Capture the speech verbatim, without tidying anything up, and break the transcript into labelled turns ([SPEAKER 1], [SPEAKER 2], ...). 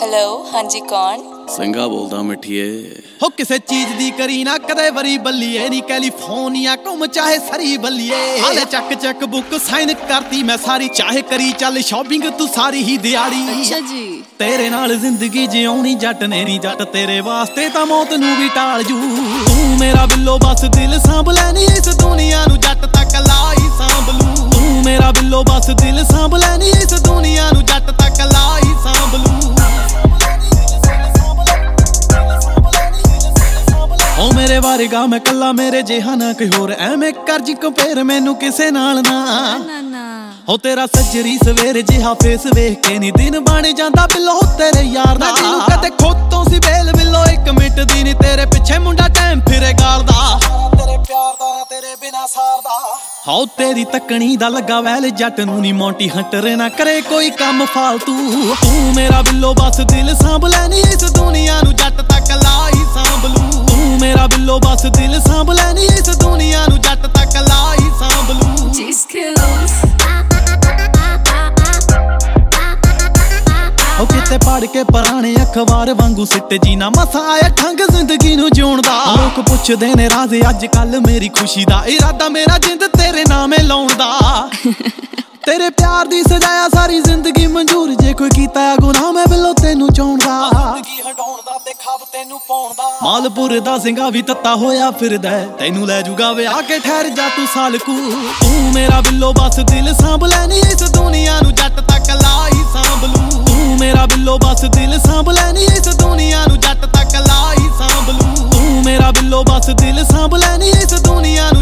[SPEAKER 1] hello हाँ जी कौन
[SPEAKER 2] ਸਿੰਘਾ ਬੋਲਦਾ ਮਿੱਠੀਏ
[SPEAKER 3] ਹੋ ਕਿਸੇ ਚੀਜ਼ ਦੀ ਕਰੀ ਨਾ ਕਦੇ ਵਰੀ ਬੱਲੀਏ ਨੀ ਕੈਲੀਫੋਰਨੀਆ ਘੁੰਮ ਚਾਹੇ ਸਰੀ ਬੱਲੀਏ ਹਾਲੇ ਚੱਕ ਚੱਕ ਬੁੱਕ ਸਾਈਨ ਕਰਤੀ ਮੈਂ ਸਾਰੀ ਚਾਹੇ ਕਰੀ ਚੱਲ ਸ਼ਾਪਿੰਗ ਤੂੰ ਸਾਰੀ ਹੀ ਦਿਹਾੜੀ
[SPEAKER 1] अच्छा जी
[SPEAKER 3] ਤੇਰੇ ਨਾਲ ਜ਼ਿੰਦਗੀ ਜਿਉਣੀ ਜੱਟ ਨੇ ਨੀ ਜੱਟ ਤੇਰੇ ਵਾਸਤੇ ਤਾਂ ਮੌਤ ਨੂੰ ਵੀ ਟਾਲ ਜੂ ਤੂੰ ਮੇਰਾ ਬਿੱਲੋ ਬਸ ਦਿਲ ਸਾਂਭ ਲੈ ਨੀ ਇਸ ਦੁਨੀਆ ਨੂੰ ਜੱਟ ਤਾਂ ਕੱਲਾ ਹੀ ਸਾਂਭ ਲੂ ਤੂੰ ਮੇਰਾ ਬਿੱਲੋ ਬਸ ਦਿਲ ਸਾਂਭ ਲੈ ਨੀ ਇਸ ਦੁਨੀਆ ਨੂੰ ਜੱਟ ਤਾਂ ਕੱਲਾ ਹੀ ਸਾਂਭ ਲੂ ਓ ਮੇਰੇ ਵਾਰਗਾ ਮੈਂ ਕੱਲਾ ਮੇਰੇ ਜਿਹਾ ਨਾ ਕੋਈ ਹੋਰ ਐਵੇਂ ਕਰ ਜੀ ਕੰਪੇਅਰ ਮੈਨੂੰ ਕਿਸੇ ਨਾਲ ਨਾ
[SPEAKER 1] ना ना
[SPEAKER 3] ਹੋ ਤੇਰਾ ਸੱਜਰੀ ਸਵੇਰ ਜਿਹਾ ਫੇਸ ਵੇਖ ਕੇ ਨੀ ਦਿਨ ਬਣ ਜਾਂਦਾ ਬਿੱਲੋ ਤੇਰੇ ਯਾਰ ਦਾ ਜਿਹਨੂੰ ਕਦੇ ਖੋਤੋਂ ਸੀ ਵੇਲ ਬਿੱਲੋ ਇੱਕ ਮਿੰਟ ਦੀ ਨੀ ਤੇਰੇ ਪਿੱਛੇ ਮੁੰਡਾ ਟਾਈਮ ਫਿਰੇ ਗਾਲਦਾ ਤੇਰੇ ਪਿਆਰ ਦਾ ਨਾ ਤੇਰੇ ਬਿਨਾ ਸਾਰਦਾ ਹੋ ਤੇਰੀ ਤੱਕਣੀ ਦਾ ਲੱਗਾ ਵੈਲ ਜੱਟ ਨੂੰ ਨੀ ਮੌਂਟੀ ਹੰਟਰ ਨਾ ਕਰੇ ਕੋਈ ਕੰਮ ਫਾਲਤੂ ਤੂੰ ਮੇਰਾ ਬਿੱਲੋ ਬਸ ਦਿਲ ਸਾਂਭ ਲੈ ਨੀ ਇਸ ਦੁਨੀਆ ਨੂੰ ਜੱਟ ਤਾਂ ਕੱਲਾ ਹੀ ਸਾਂਭ ਲੂ ਤੂੰ ਮੇਰਾ ਬਿੱਲੋ ਬਸ ਦਿਲ ਸਾਂਭ ਲੈ ਨੀ ਇਸ ਦੁਨੀਆ ਨੂੰ ਜੱਟ ਤਾਂ ਕੱਲਾ ਹੀ ਸਾਂਭ ਲੂ ਉਹ ਕਿਤੇ ਪੜ ਕੇ ਪੁਰਾਣੇ ਅਖਬਾਰ ਵਾਂਗੂ ਸਿੱਟ ਜੀ ਨਾ ਮਸਾ ਆਇਆ ਠੰਗ ਜ਼ਿੰਦਗੀ ਨੂੰ ਜਿਉਣ ਦਾ ਲੋਕ ਪੁੱਛਦੇ ਨੇ ਰਾਜ਼ ਅੱਜ ਕੱਲ ਮੇਰੀ ਖੁਸ਼ੀ ਦਾ ਇਰਾਦਾ ਮੇਰਾ ਜਿੰਦ ਤੇਰੇ ਨਾਮੇ ਲਾਉਣ ਦਾ ਤੇਰੇ ਪਿਆਰ ਦੀ ਸਜਾਇਆ ਸਾਰੀ ਜ਼ਿੰਦਗੀ ਮਨਜ਼ੂਰ ਜੇ ਕੋਈ ਕੀਤਾ ਗੁਨਾਹ ਮੈਂ ਬਿੱਲੋ ਤੈਨੂੰ ਚਾਹੁੰਦਾ ਜ਼ਿੰਦਗੀ ਹਟਾਉਣ ਦਾ ਤੇ ਖੱਬ ਤੈਨੂੰ ਪਾਉਣ ਦਾ ਮਾਲਪੁਰ ਦਾ ਸਿੰਘਾ ਵੀ ਤੱਤਾ ਹੋਇਆ ਫਿਰਦਾ ਤੈਨੂੰ ਲੈ ਜੂਗਾ ਵਿਆਹ ਕੇ ਠਹਿਰ ਜਾ ਤੂੰ ਸਾਲਕੂ ਤੂੰ ਮੇਰਾ ਬਿੱਲੋ ਬਸ ਦਿਲ ਸਾਂਭ ਲੈ ਨੀ ਇਸ ਦੁਨੀਆ ਨੂੰ ਜੱਟ ਤਾਂ ਕੱਲਾ ਹੀ ਸਾਂਭ ਲੂ ਤੂੰ ਮੇਰਾ ਬਿੱਲੋ ਬਸ ਦਿਲ ਸਾਂਭ ਲੈ ਨੀ ਇਸ ਦੁਨੀਆ ਨੂੰ ਜੱਟ ਤਾਂ ਕੱਲਾ ਹੀ ਸਾਂਭ ਲੂ ਤੂੰ ਮੇਰਾ ਬਿੱਲੋ ਬਸ ਦਿਲ ਸਾਂਭ ਲੈ ਨੀ ਇਸ ਦੁਨੀਆ